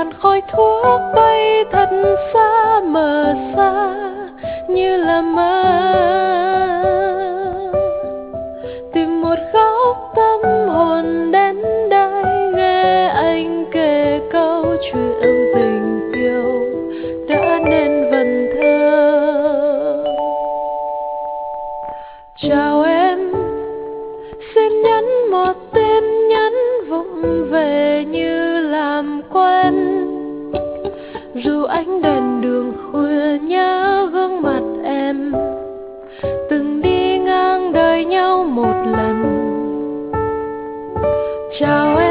làn khói thuốc bay thật xa mờ xa như là mơ, tìm một góc tâm hồn đến đây nghe anh kể câu chuyện tình yêu đã nên vần thơ. Chào em, xin nhắn một tin nhắn vụng về như làm quen, dù ánh đèn đường khuya nhớ gương mặt em từng đi ngang đời nhau một lần. Chào